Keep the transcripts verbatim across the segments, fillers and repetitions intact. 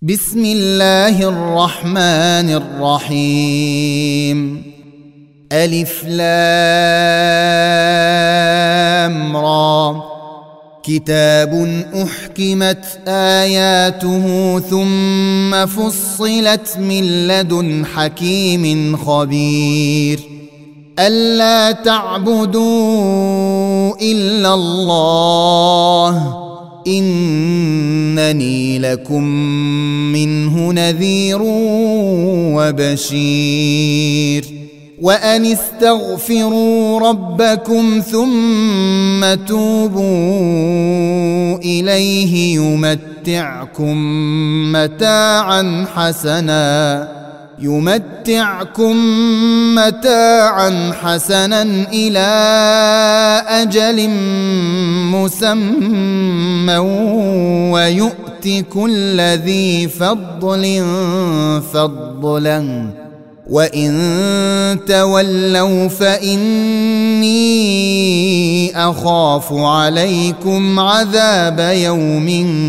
بسم الله الرحمن الرحيم. ألف لام را. كتاب أحكمت آياته ثم فصلت من لدن حكيم خبير. ألا تعبدوا إلا الله إنني لكم منه نذير وبشير. وأن استغفروا ربكم ثم توبوا إليه يمتعكم متاعا حسنا يمتعكم متاعا حسنا إلى أجل مسمى ويؤت كل ذي فضل فضلا وإن تولوا فإني أخاف عليكم عذاب يوم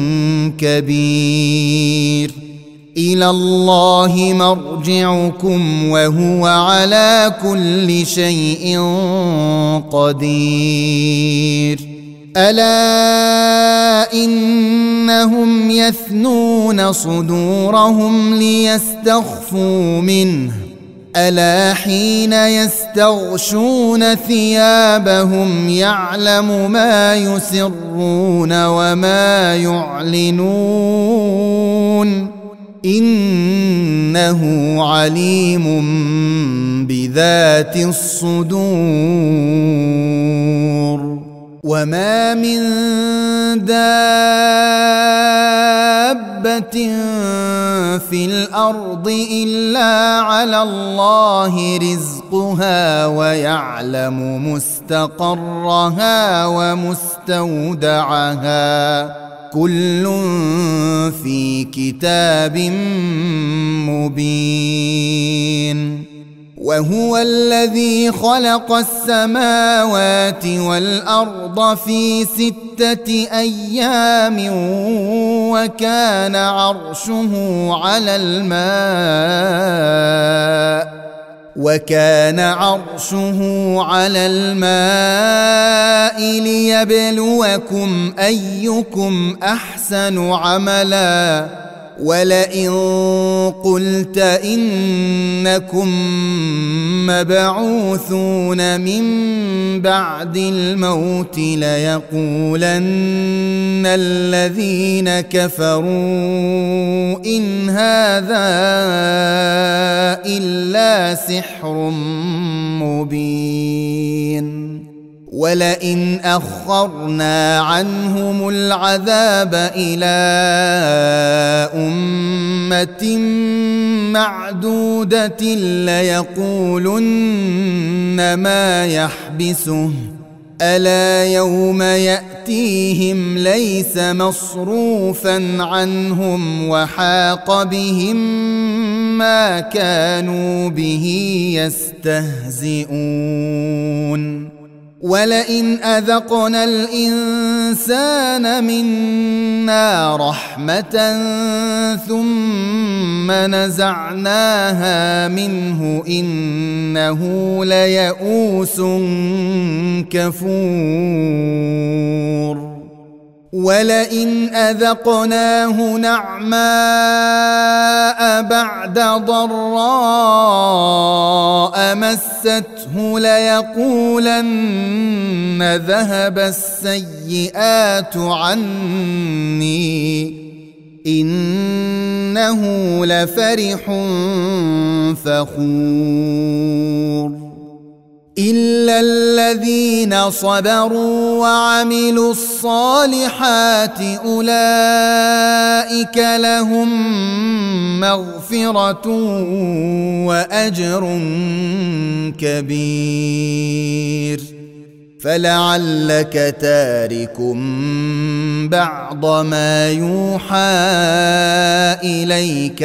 كبير. إلى الله مرجعكم وهو على كل شيء قدير. ألا إنهم يثنون صدورهم ليستخفوا منه ألا حين يستغشون ثيابهم يعلم ما يسرون وما يعلنون إنه عليم بذات الصدور. وما من دابة في الأرض إلا على الله رزقها ويعلم مستقرها ومستودعها كل في كتاب مبين. وهو الذي خلق السماوات والأرض في ستة أيام وكان عرشه على الماء وكان عرشه على الماء ليبلوكم أيكم أحسن عملا. ولئن قلت إنكم مبعوثون من بعد الموت ليقولن الذين كفروا إن هذا إلا سحر مبين. ولئن أخرنا عنهم العذاب إلى أمة معدودة ليقولن ما يحبسه ألا يوم يأتيهم ليس مصروفا عنهم وحاق بهم ما كانوا به يستهزئون. ولئن أذقنا الإنسان منا رحمة ثم نزعناها منه إنه ليئوس كفور. ولئن أذقناه نعماء بعد ضراء مسته ليقولن ذهب السيئات عني إنه لفرح فخور. إلا الذين صبروا وعملوا الصالحات أولئك لهم مغفرة وأجر كبير. فلعلك تارك بعض ما يوحى إليك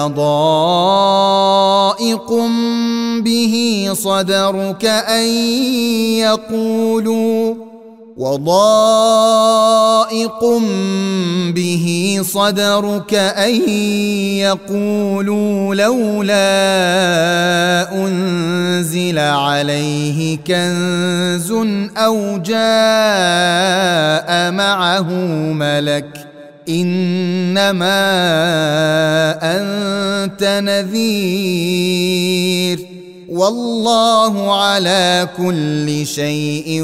وضائق به صدرك أن يقولوا وضائق به صدرك أن يقولوا لولا أنزل عليه كنز أو جاء معه ملك إنما أنت نذير والله على كل شيء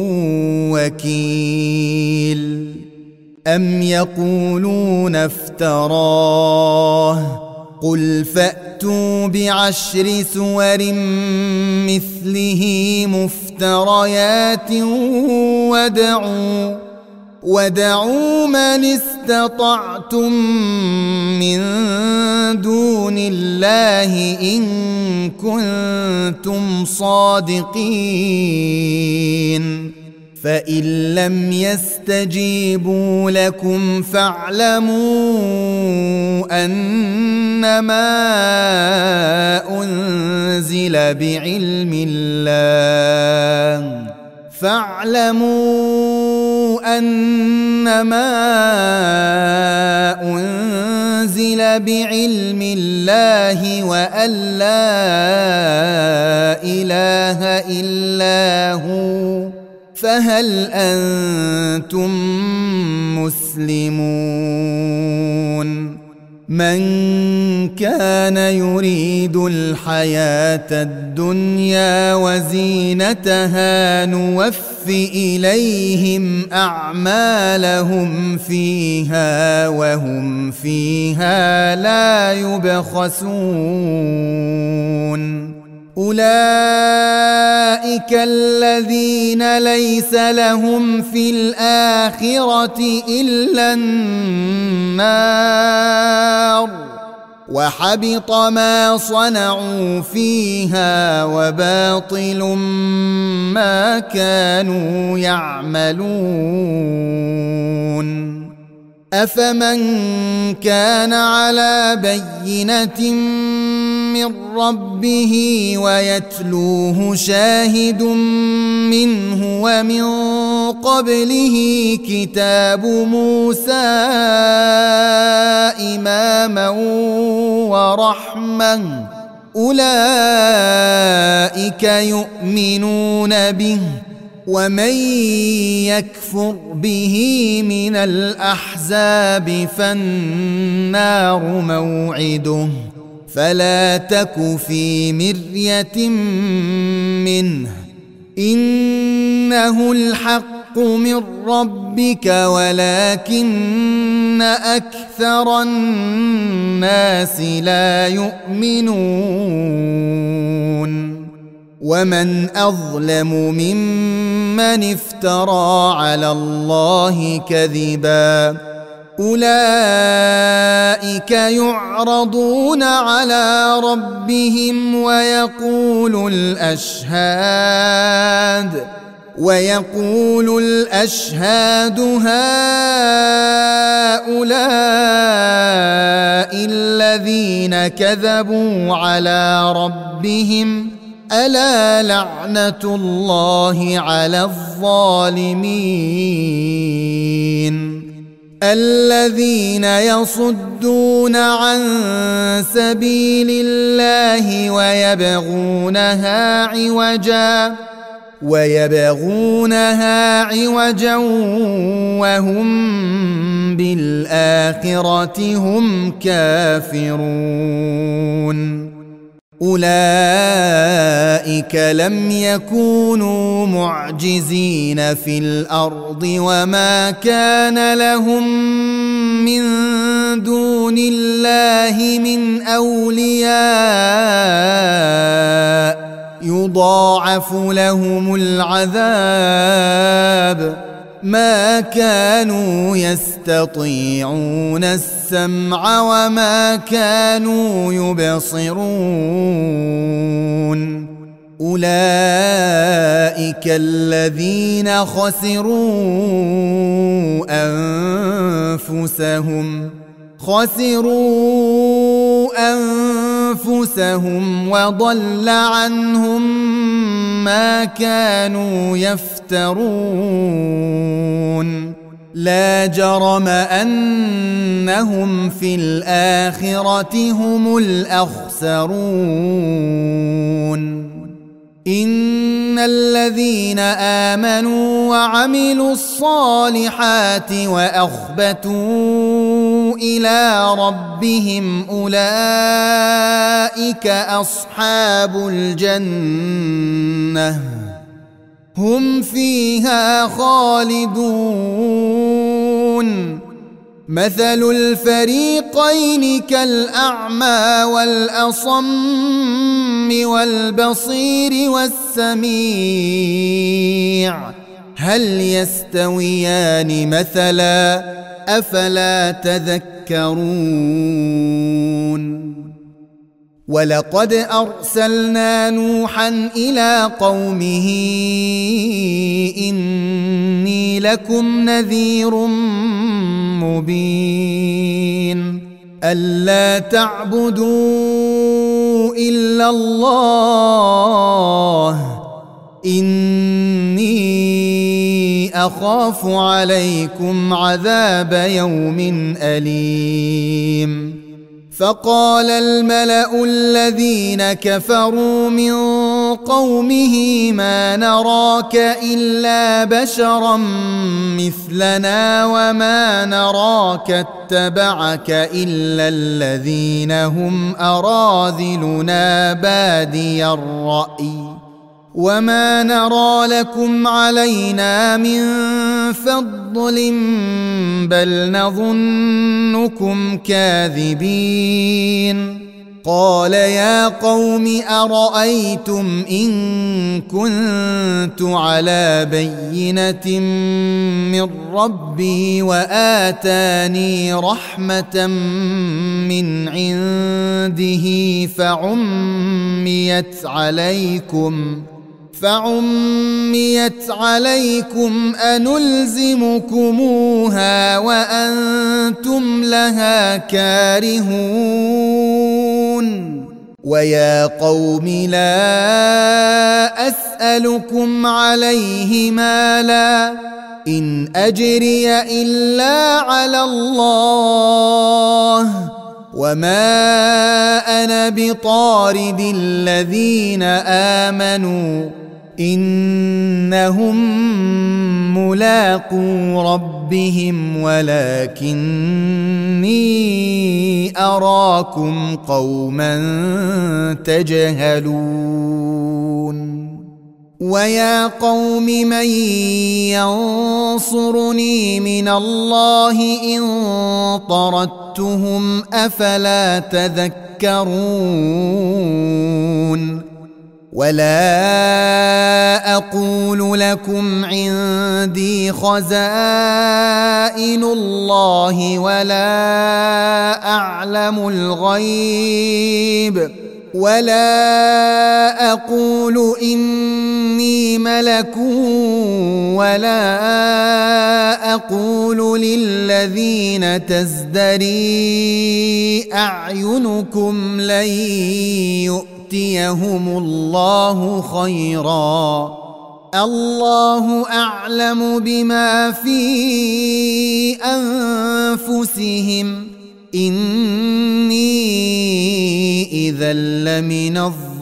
وكيل. أم يقولون افتراه قل فأتوا بعشر سور مثله مفتريات وادعوا وادعوا من استطعتم من دون الله إن كنتم صادقين فإن لم يستجيبوا لكم فاعلموا أنما أنزل بعلم الله فاعلموا أنما أنزل بعلم الله وأن لا إله إلا هو فهل أنتم مسلمون؟ من كان يريد الحياة الدنيا وزينتها نوف إليهم أعمالهم فيها وهم فيها لا يبخسون. أولئك الذين ليس لهم في الآخرة إلا النار وحبط ما صنعوا فيها وباطل ما كانوا يعملون. أفمن كان على بينة من ربه ويتلوه شاهد منه ومن قبله كتاب موسى إماما ورحمة أولئك يؤمنون به ومن يكفر به من الأحزاب فالنار موعده فلا تك في مرية منه إنه الحق من ربك ولكن أكثر الناس لا يؤمنون. ومن أظلم ممن افترى على الله كذبا أولئك يعرضون على ربهم ويقول الأشهاد ويقول الأشهاد هؤلاء الذين كذبوا على ربهم ألا لعنة الله على الظالمين. الذين يصدون عن سبيل الله ويبغونها عوجا ويبغونها عوجا وهم بالآخرة هم كافرون. أولئك لم يكونوا معجزين في الأرض وما كان لهم من دون الله من أولياء يضاعف لهم العذاب ما كانوا يستطيعون السمع وما كانوا يبصرون. أولئك الذين خسروا أنفسهم خسروا أنفسهم وضل عنهم ما كانوا يفترون لا جرم أنهم في الآخرة هم الأخسرون إن الذين آمنوا وعملوا الصالحات وأخبتوا إلى ربهم أولئك أصحاب الجنة هم فيها خالدون مثل الفريقين كالأعمى والأصم والبصير والسميع هل يستويان مثلا أفلا تذكرون ولقد أرسلنا نوحا إلى قومه إني لكم نذير مبين ألا تعبدوا إلا الله إني أخاف عليكم عذاب يوم أليم فقال الملأ الذين كفروا من قومه ما نراك إلا بشرا مثلنا وما نراك اتبعك إلا الذين هم أراذلنا بادي الرأي وما نرى لكم علينا من فضل بل نظنكم كاذبين قال يا قوم أرأيتم إن كنت على بينة من ربي وآتاني رحمة من عنده فعميت عليكم فعميت عليكم أنلزمكموها وأنتم لها كارهون ويا قوم لا أسألكم عليه مالا إن أجري إلا على الله وما أنا بطارد الذين آمنوا إنهم ملاقو ربهم ولكني أراكم قوما تجهلون ويا قوم من ينصرني من الله إن طردتهم أفلا تذكرون ولا أقول لكم عندي خزائن الله ولا أعلم الغيب ولا أقول إني ملك ولا أقول للذين تزدري أعينكم لن يؤتيهم الله خيرا الله أعلم بما في أنفسهم إني إذا لمن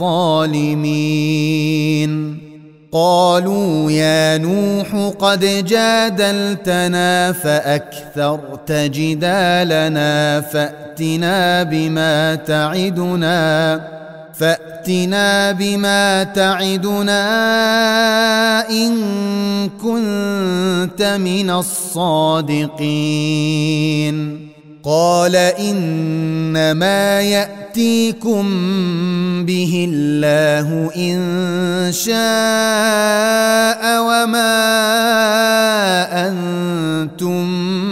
الظالمين قالوا يا نوح قد جادلتنا فأكثرت جدالنا فأتنا بما تعدنا فأتنا بما تعدنا إن كنت من الصادقين قال إنما يأتيكم به الله إن شاء وما أنتم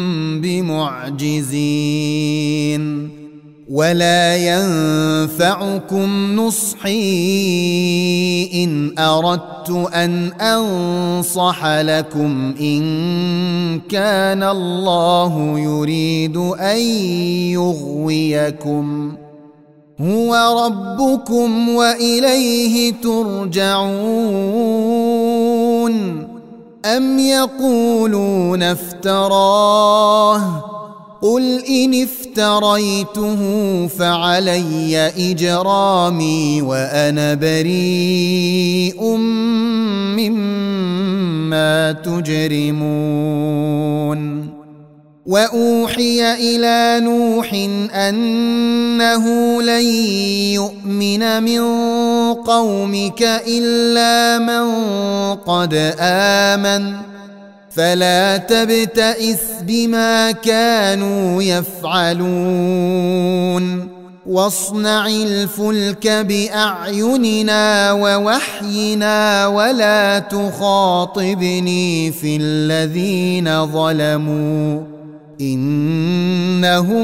بمعجزين ولا ينفعكم نصحي إن أردت أن أنصح لكم إن كان الله يريد أن يغويكم هو ربكم وإليه ترجعون أم يقولون افتراه قل إن افتريته فعلي إجرامي وأنا بريء مما تجرمون وأوحي إلى نوح أنه لن يؤمن من قومك إلا من قد آمن فلا تبتئس بما كانوا يفعلون واصنع الفلك بأعيننا ووحينا ولا تخاطبني في الذين ظلموا إنهم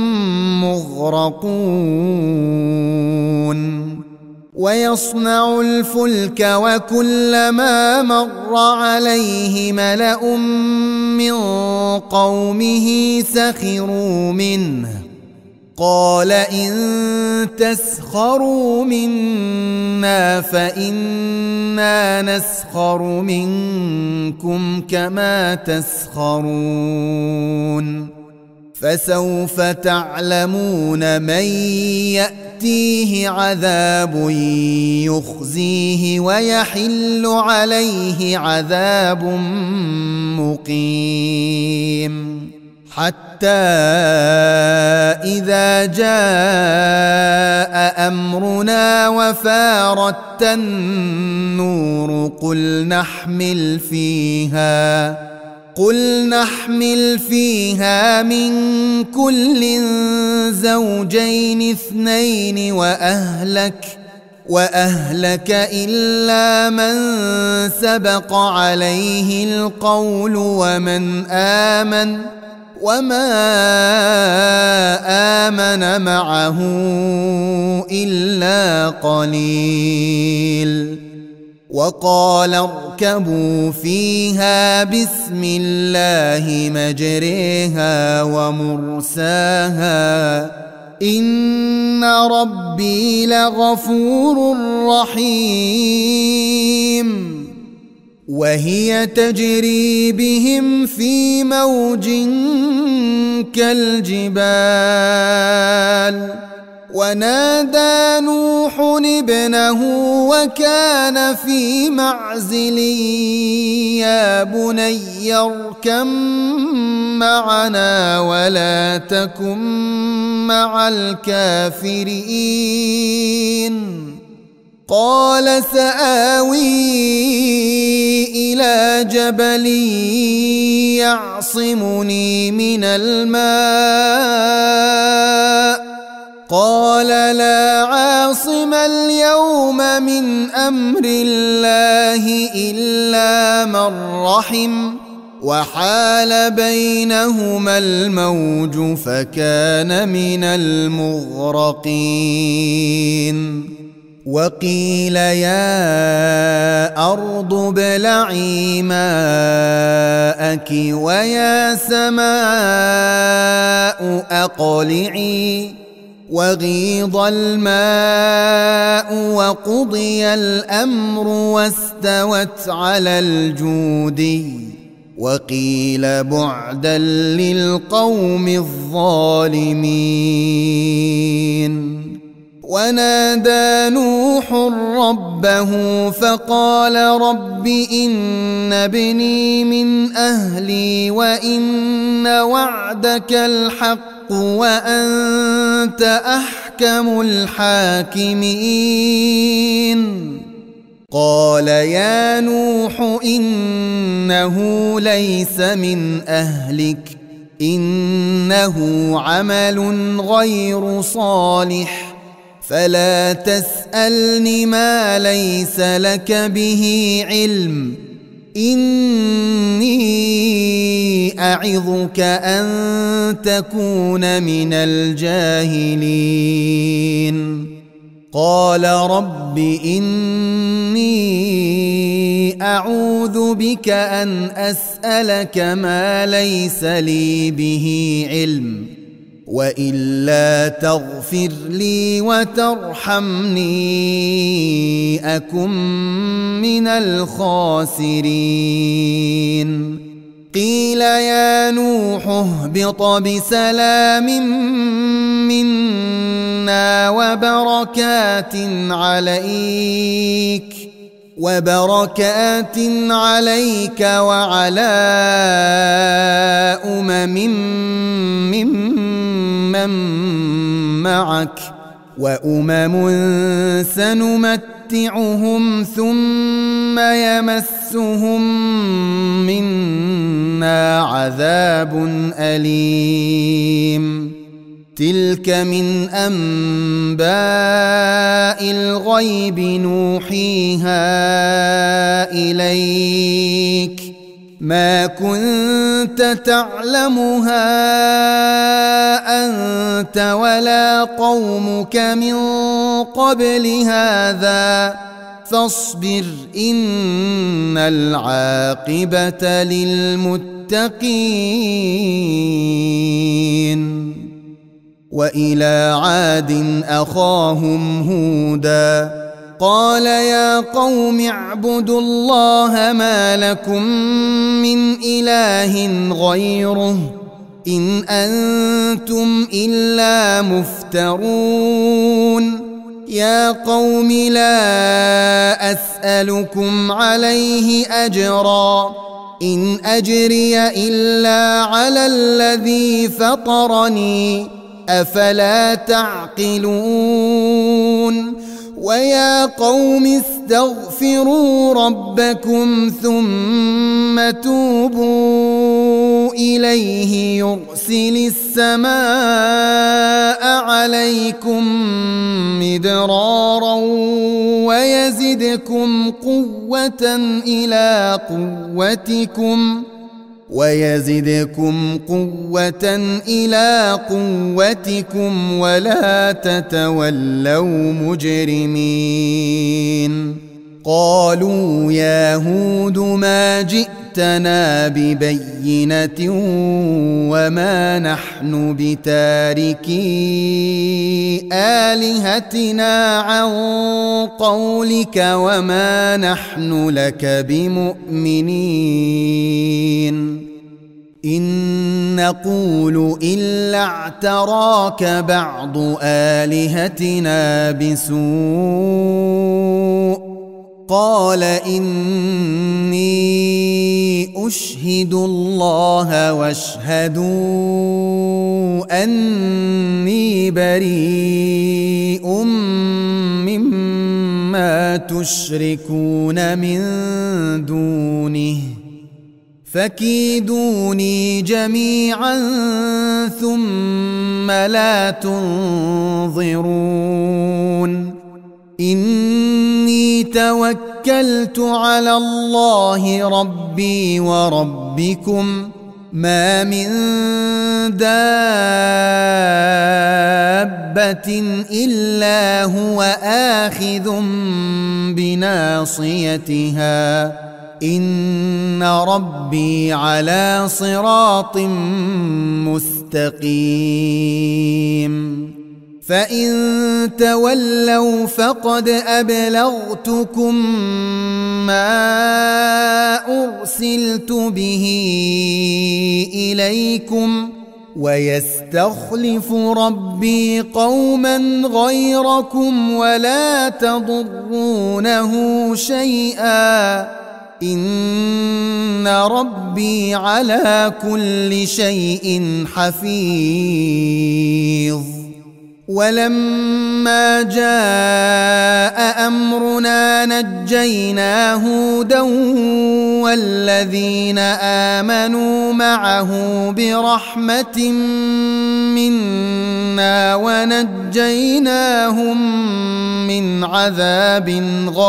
مغرقون ويصنع الفلك وكلما مر عليه ملأ من قومه سخروا منه قال إن تسخروا منا فإنا نسخر منكم كما تسخرون فسوف تعلمون من يأتيه عذاب يخزيه ويحل عليه عذاب مقيم حتى إذا جاء أمرنا وفارت النور قل نحمل فيها قل نحمل فيها من كل زوجين اثنين وأهلك وأهلك إلا من سبق عليه القول ومن آمن وما آمن معه إلا قليل وقال اركبوا فيها بسم الله مجريها ومرساها إن ربي لغفور رحيم وهي تجري بهم في موج كالجبال ونادى نوح ابنه وكان في معزل يا بني اركب معنا ولا تكن مع الكافرين قال سآوي إلى جبل يعصمني من الماء قال لا عاصم اليوم من أمر الله إلا من رحم وحال بينهما الموج فكان من المغرقين وقيل يا أرض ابلعي ماءك ويا سماء أقلعي وغيض الماء وقضي الأمر واستوت على الجودي وقيل بعدا للقوم الظالمين ونادى نوح ربه فقال رب إن ابني من أهلي وإن وعدك الحق وأنت أحكم الحاكمين قال يا نوح إنه ليس من أهلك إنه عمل غير صالح فلا تسألني ما ليس لك به علم إني أعظك أن تكون من الجاهلين قال رب إني أعوذ بك أن أسألك ما ليس لي به علم وإلا تغفر لي وترحمني أكن من الخاسرين قيل يا نوح اهبط بسلام منا وبركات عليك وبركات عليك وعلى أمم ممن معك وأمم سنمتعهم ثم يمسهم منا عذاب أليم تلك من أنباء الغيب نوحيها إليك ما كنت تعلمها أنت ولا قومك من قبل هذا فاصبر إن العاقبة للمتقين وإلى عاد أخاهم هودا قال يا قوم اعبدوا الله ما لكم من إله غيره إن أنتم إلا مفترون يا قوم لا أسألكم عليه أجرا إن أجري إلا على الذي فطرني أفلا تعقلون ويا قوم استغفروا ربكم ثم توبوا إليه يرسل السماء عليكم مدرارا ويزدكم قوة إلى قوتكم ويزدكم قوة إلى قوتكم ولا تتولوا مجرمين قالوا يا هود ما جئتنا ببينة وما نحن بتاركي آلهتنا عن قولك وما نحن لك بمؤمنين إن نقول إلا اعتراك بعض آلهتنا بسوء قال إني أشهد الله واشهدوا أني بريء مما تشركون من دونه فكيدوني جميعا ثم لا تنظرون إني توكلت على الله ربي وربكم ما من دابة إلا هو آخذ بناصيتها إن ربي على صراط مستقيم فإن تولوا فقد أبلغتكم ما أرسلت به إليكم ويستخلف ربي قوما غيركم ولا تضرونه شيئا إن ربي على كل شيء حفيظ ولما جاء أمرنا نجينا هودا والذين آمنوا معه برحمة منا ونجيناهم من عذاب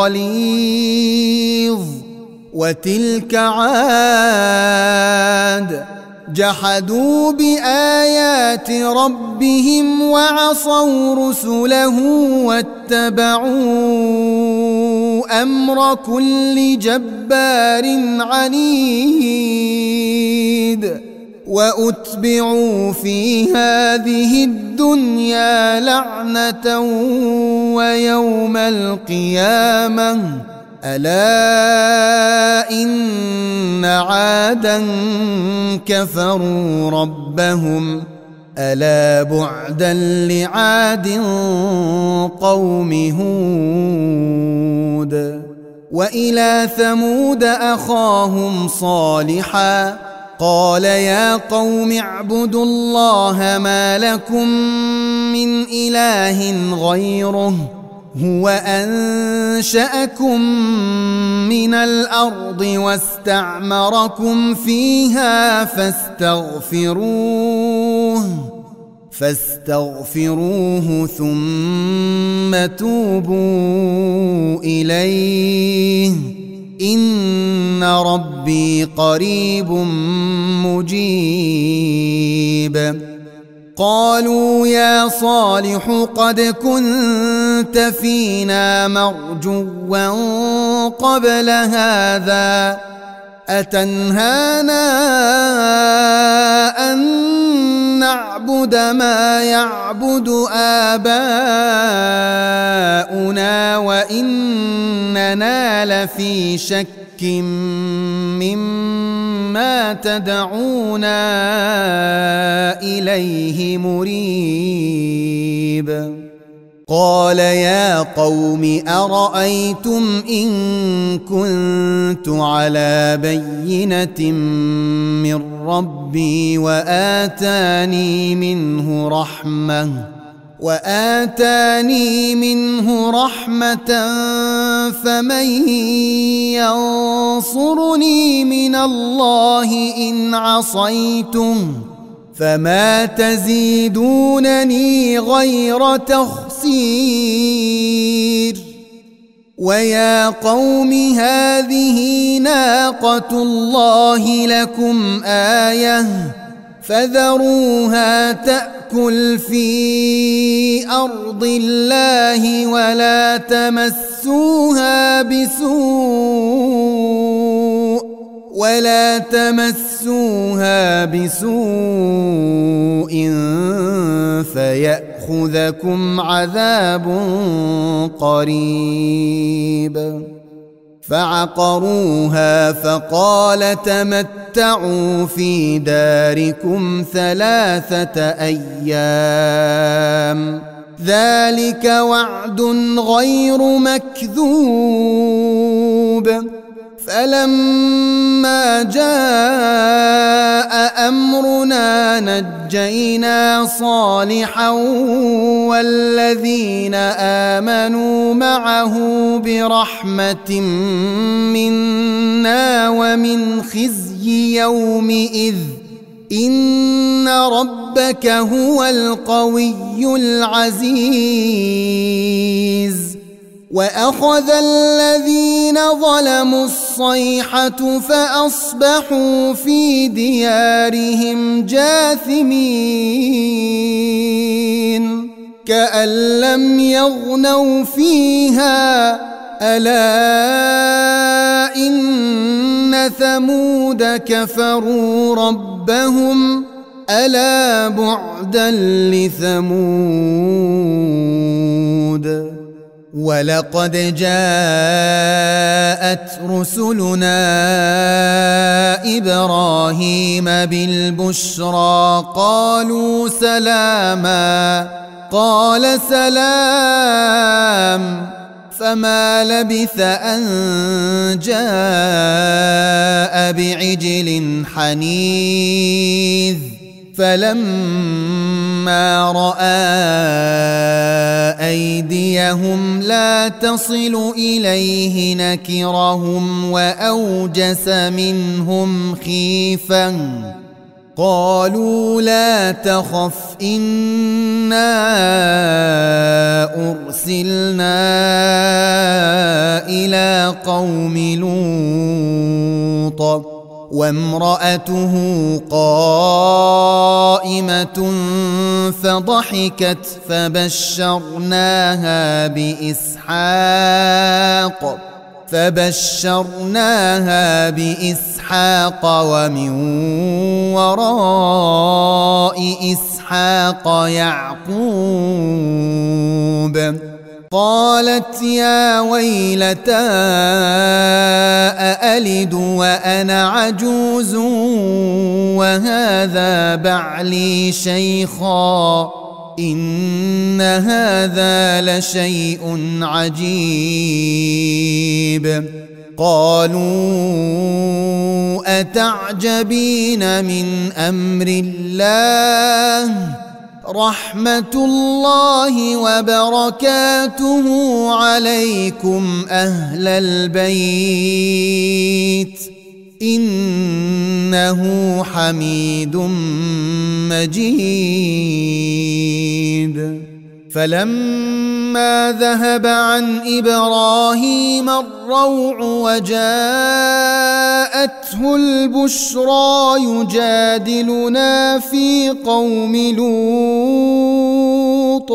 غليظ وتلك عاد جحدوا بآيات ربهم وعصوا رسله واتبعوا أمر كل جبار عنيد وأتبعوا في هذه الدنيا لعنة ويوم القيامة ألا إن عادا كفروا ربهم ألا بعدا لعاد قوم هود وإلى ثمود أخاهم صالحا قال يا قوم اعبدوا الله ما لكم من إله غيره هو أنشأكم من الأرض واستعمركم فيها فاستغفروه فاستغفروه ثم توبوا إليه إن ربي قريب مجيب قالوا يا صالح قد كنت فينا مرجوا قبل هذا أتنهانا أن نعبد ما يعبد آباؤنا وإننا لفي شك مما تدعونا إليه مريب قال يا قوم أرأيتم إن كنت على بينة من ربي وآتاني منه رحمة وآتاني منه رحمة فمن ينصرني من الله إن عصيته فما تزيدونني غير تخسير ويا قوم هذه ناقة الله لكم آية فذروها تأكل في أرض الله ولا تمسوها بسوء ولا تمسوها بسوء فيأخذكم عذاب قريب فعقروها فقال تمتعوا في داركم ثلاثة أيام ذلك وعد غير مكذوب فلما جاء أمرنا نجينا صالحا والذين آمنوا معه برحمة منا ومن خزي يومئذ إن ربك هو القوي العزيز وأخذ الذين ظلموا الصيحة فأصبحوا في ديارهم جاثمين كأن لم يغنوا فيها ألا إن ثمود كفروا ربهم ألا بعدا لثمود ولقد جاءت رسلنا إبراهيم بالبشرى قالوا سلاما قال سلام فما لبث أن جاء بعجل حنيذ فلما رأى أيديهم لا تصل إليه نكرهم وأوجس منهم خيفة قالوا لا تخف إنا أرسلنا إلى قوم لوط وامرأته قائمة فضحكت فبشرناها بإسحاق فبشرناها بإسحاق ومن وراء إسحاق يعقوب. قالت يا ويلتى أألد وأنا عجوز وهذا بعلي شيخا إن هذا لشيء عجيب. قالوا أتعجبين من أمر الله رحمة الله وبركاته عليكم أهل البيت إنه حميد مجيد. فلما ذهب عن إبراهيم الروع وجاءته البشرى يجادلنا في قوم لوط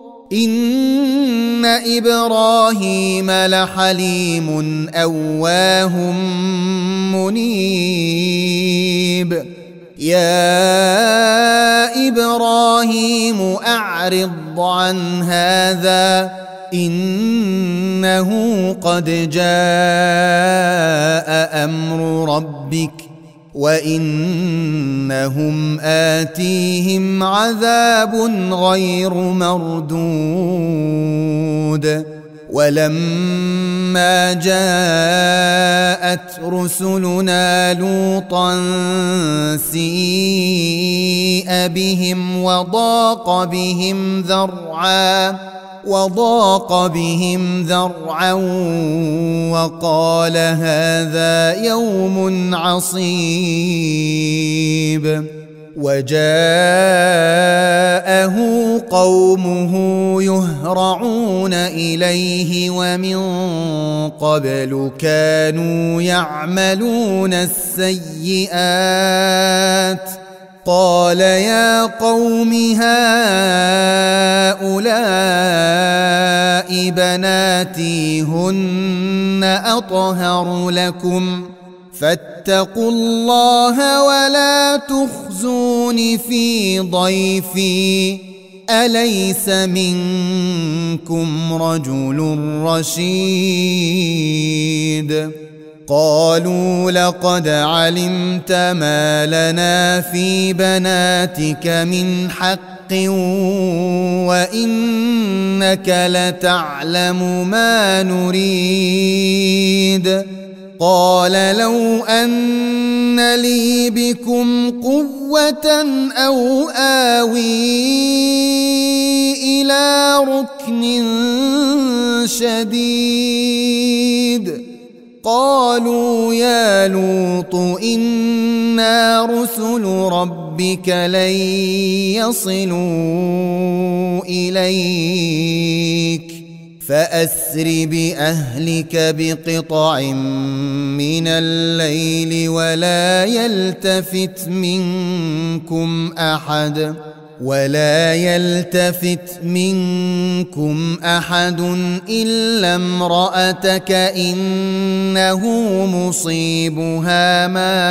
إن إبراهيم لحليم أواه منيب. يا إبراهيم أعرض عن هذا إنه قد جاء أمر ربك وإنهم آتيهم عذاب غير مردود. ولما جاءت رسلنا لوطا سيء بهم وضاق بهم ذرعا وضاق بهم ذرعا وقال هذا يوم عصيب. وجاءه قومه يهرعون إليه ومن قبل كانوا يعملون السيئات. قال يا قوم هؤلاء بناتي هن أطهر لكم فاتقوا الله ولا تخزون في ضيفي أليس منكم رجل رشيد. قالوا لقد علمت ما لنا في بناتك من حق وإنك لتعلم ما نريد. قال لو أن لي بكم قوة أو آوي إلى ركن شديد. قالوا يا لوط إنا رسل ربك لن يصلوا إليك فأسر بأهلك بقطع من الليل ولا يلتفت منكم أحد ولا يلتفت منكم أحد إلا امرأتك إنه مصيبها ما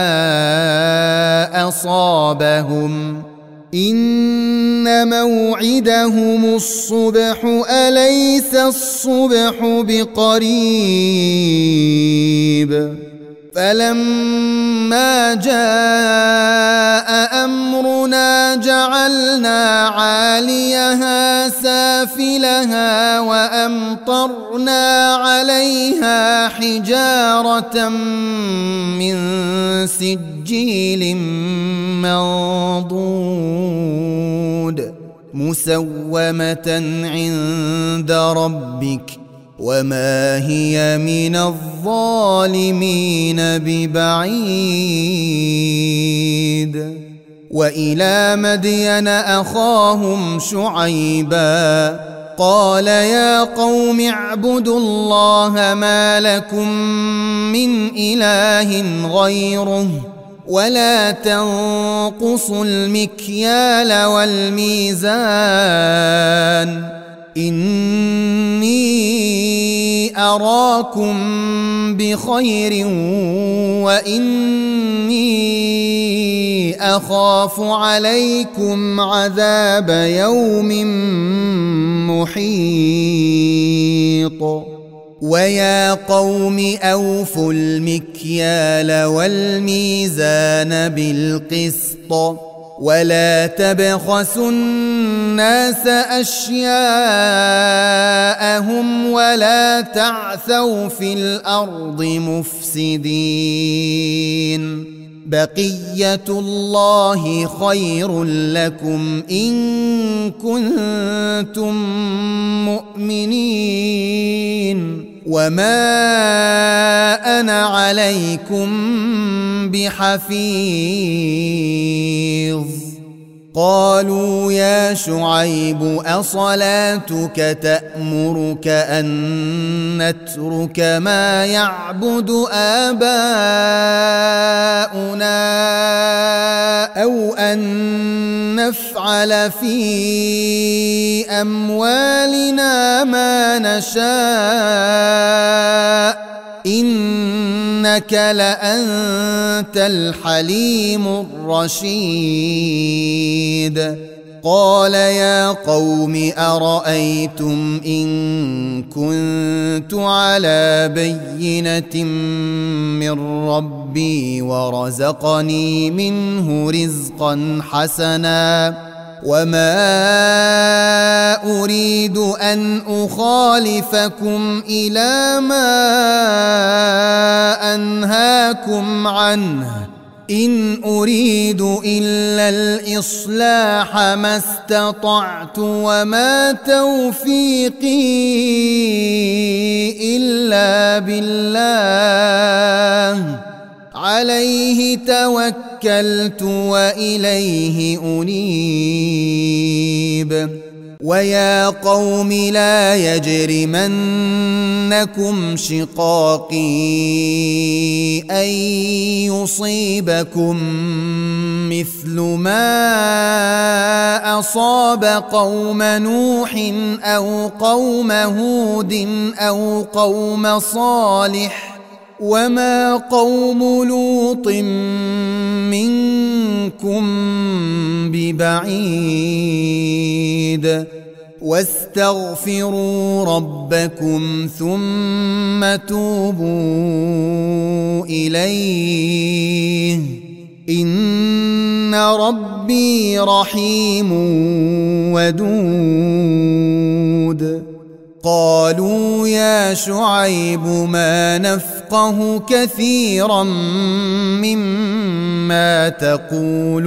أصابهم إن موعدهم الصبح أليس الصبح بقريب. فلما جاء أمرنا جعلنا عاليها سافلها وأمطرنا عليها حجارة من سجيل منضود مسومة عند ربك وما هي من الظالمين ببعيد. وإلى مدين أخاهم شعيبا قال يا قوم اعبدوا الله ما لكم من إله غيره ولا تنقصوا المكيال والميزان إني أراكم بخير وإني أخاف عليكم عذاب يوم محيط ويا قوم أوفوا المكيال والميزان بالقسط ولا تبخسوا الناس أشياءهم ولا تعثوا في الأرض مفسدين بقية الله خير لكم إن كنتم مؤمنين وما أنا عليكم بحفيظ قالوا يا شعيب أصلاتك تأمرك أن نترك ما يعبد آباؤنا أو أن نفعل في أموالنا ما نشاء إنك لأنت الحليم الرشيد قال يا قوم أرأيتم إن كنت على بينة من ربي ورزقني منه رزقا حسنا وما أريد أن أخالفكم إلى ما أنهاكم عنه إن أريد إلا الإصلاح ما استطعت وما توفيقي إلا بالله عليه توكلت وإليه أنيب ويا قوم لا يجرمنكم شقاقي أن يصيبكم مثل ما أصاب قوم نوح أو قوم هود أو قوم صالح وما قوم لوط منكم ببعيد واستغفروا ربكم ثم توبوا إليه إن ربي رحيم ودود قالوا يا شعيب ما نفقه كثيرا مما تقول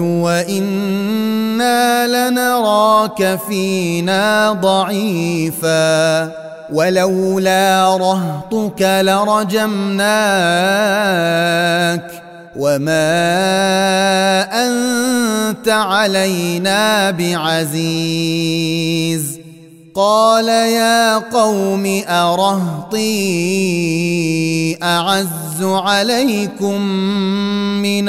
وإنا لنراك فينا ضعيفا ولولا رهطك لرجمناك وما أنت علينا بعزيز قال يا قوم أرهطي أعز عليكم من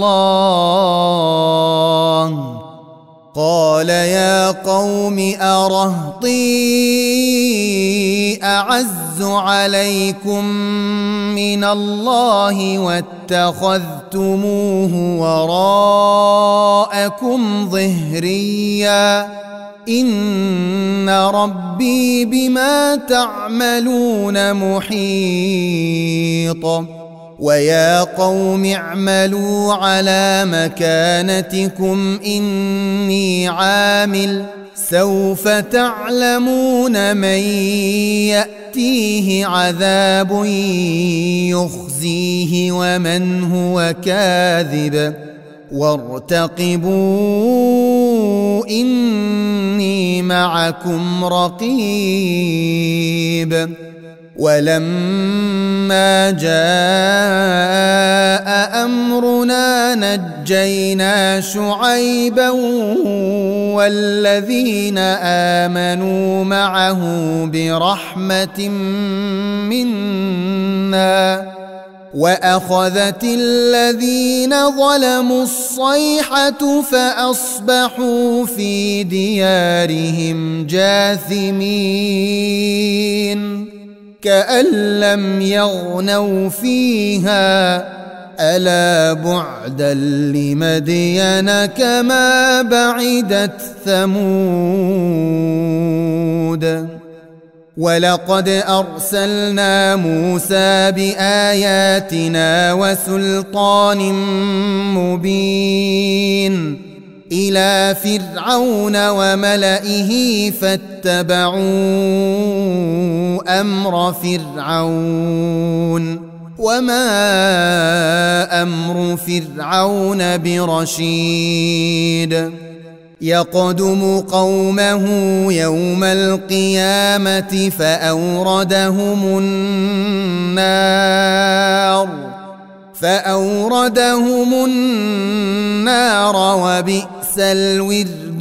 الله قال يا قوم أرهطي أعز عليكم من الله واتخذتموه وراءكم ظهريا إن ربي بما تعملون محيط ويا قوم اعملوا على مكانتكم إني عامل سوف تعلمون من يأتيه عذاب يخزيه ومن هو كاذب وارتقبوا إني معكم رقيب ولما جاء أمرنا نجينا شعيبا والذين آمنوا معه برحمة منا وأخذت الذين ظلموا الصيحة فأصبحوا في ديارهم جاثمين كأن لم يغنوا فيها ألا بعدا لمدين كما بعدت ثمود ولقد أرسلنا موسى بآياتنا وسلطان مبين إلى فرعون وملئه فاتبعوا أمر فرعون وما أمر فرعون برشيد يقدم قومه يوم القيامة فأوردهم النار فأوردهم النار وبئس الورد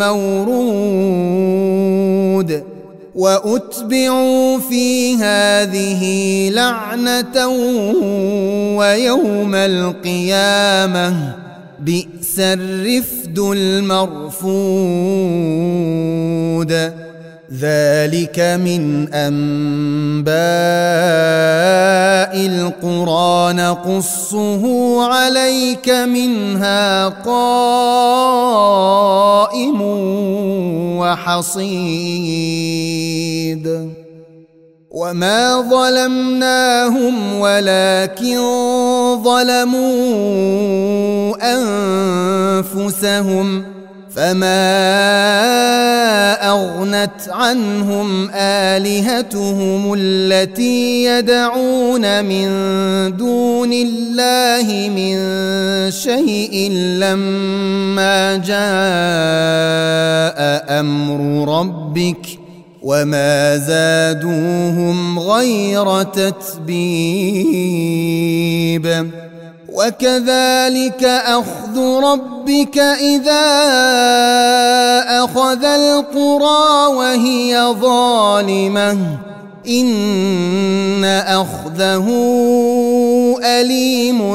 المورود وأتبعوا في هذه لعنة ويوم القيامة بئس الرفد المرفود ذلك من أنباء القرى نقصه عليك منها قائم وحصيد وما ظلمناهم ولكن ظلموا أنفسهم فما أغنت عنهم آلهتهم التي يدعون من دون الله من شيء لما جاء أمر ربك وما زادوهم غير تتبيب وكذلك أخذ ربك إذا أخذ القرى وهي ظالمة إن أخذه أليم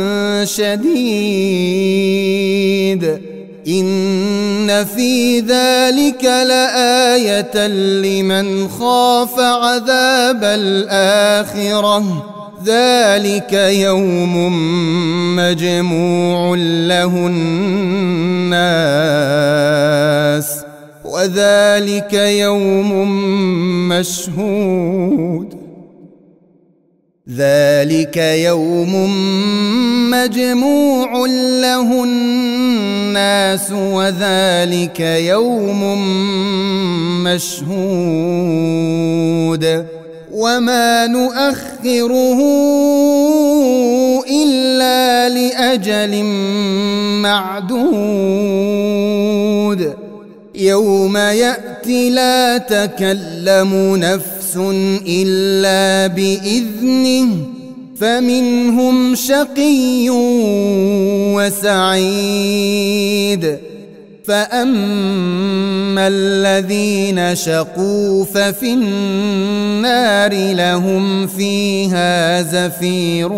شديد إن في ذلك لآية لمن خاف عذاب الآخرة ذلك يوم مجموع له الناس وذلك يوم مشهود ذلك يوم مجموع له الناس وذلك يوم مشهود وما نؤخره إلا لأجل معدود يوم يأتي لا تكلم نفس إلا بإذنه فمنهم شقي وسعيد فأما الذين شقوا ففي النار لهم فيها زفير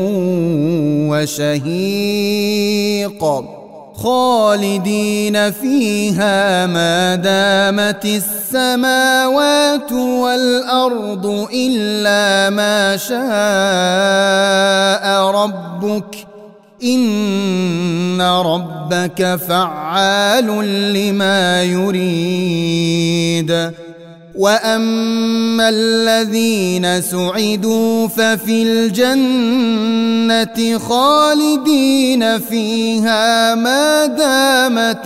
وشهيق خالدين فيها ما دامت السماوات والأرض إلا ما شاء ربك إن ربك فعال لما يريد وأما الذين سعدوا ففي الجنة خالدين فيها ما دامت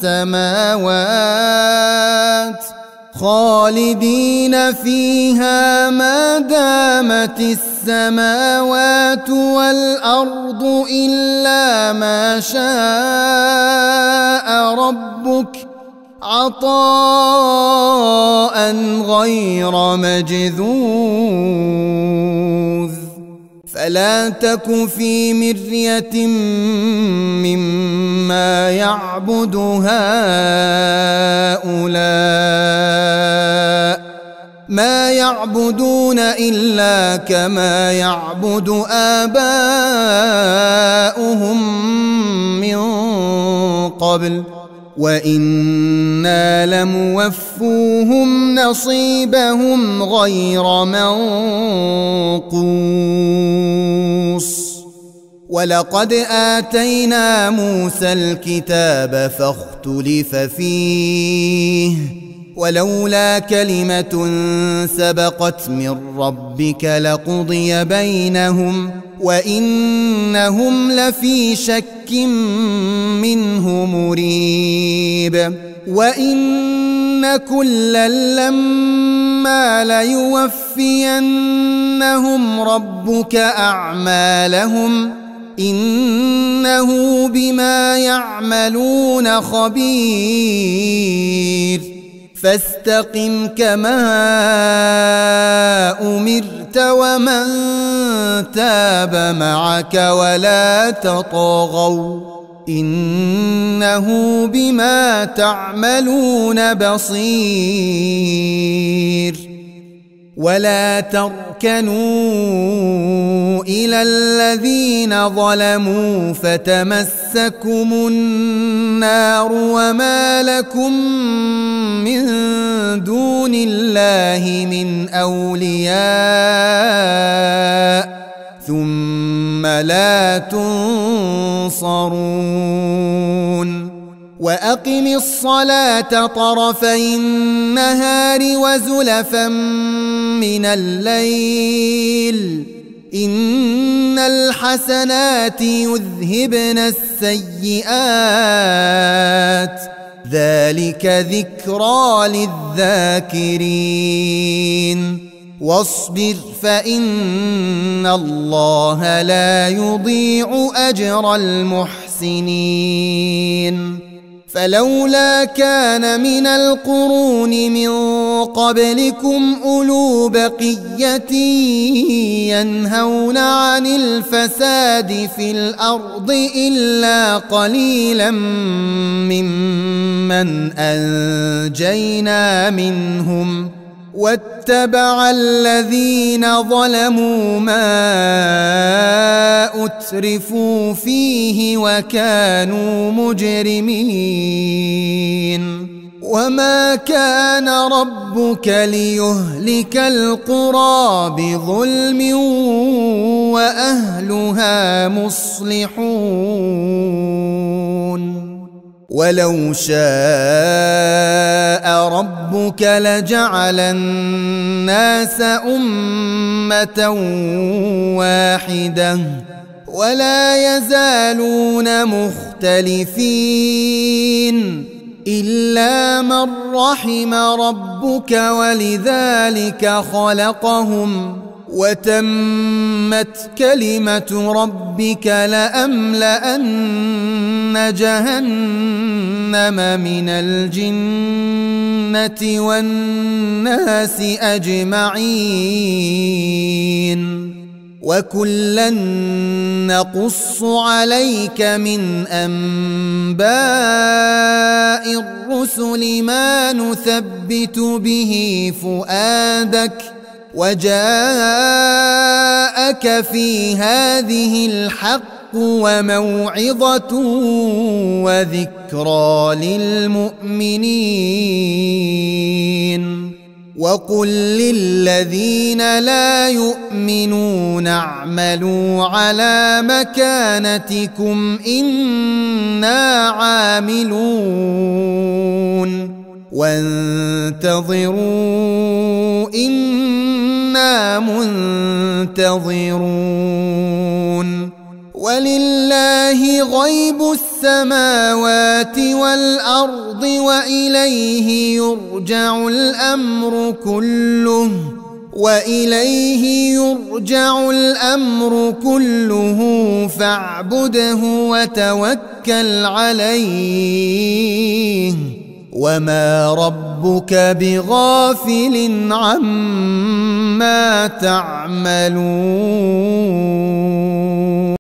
السماوات خالدين فيها ما دامت السماوات والأرض إلا ما شاء ربك عطاء غير مجذوذ فلا تك في مرية مما يعبد هؤلاء ما يعبدون إلا كما يعبد آباؤهم من قبل وإنا لموفوهم نصيبهم غير منقوص ولقد آتينا موسى الكتاب فاختلف فيه ولولا كلمة سبقت من ربك لقضي بينهم وإنهم لفي شك منه مريب وإن كلا لما ليوفينهم ربك أعمالهم إنه بما يعملون خبير فاستقم كما أمرت ومن تاب معك ولا تطغوا إنه بما تعملون بصير ولا تركنوا إلى الذين ظلموا فتمسكم النار وما لكم من دون الله من أولياء ثم لا تنصرون وأقم الصلاة طرفي النهار وزلفا من الليل إن الحسنات يذهبن السيئات ذلك ذكرى للذاكرين واصبر فإن الله لا يضيع أجر المحسنين فلولا كان من القرون من قبلكم أولو بقية ينهون عن الفساد في الأرض إلا قليلا ممن أنجينا منهم واتبع الذين ظلموا ما أترفوا فيه وكانوا مجرمين وما كان ربك ليهلك القرى بظلم وأهلها مصلحون ولو شاء ربك لجعل الناس أمة واحدة ولا يزالون مختلفين إلا من رحم ربك ولذلك خلقهم وتمت كلمة ربك لأملأن جهنم من الجنة والناس أجمعين وكلا نقص عليك من أنباء الرسل ما نثبت به فؤادك وجاءك في هذه الحق وموعظة وذكرى للمؤمنين وقل للذين لا يؤمنون اعملوا على مكانتكم إنا عاملون وانتظروا إنا منتظرون ولله غيب السماوات والأرض وإليه يرجع الأمر كله وإليه يرجع الأمر كله فاعبده وتوكل عليه وما ربك بغافل عما تعملون.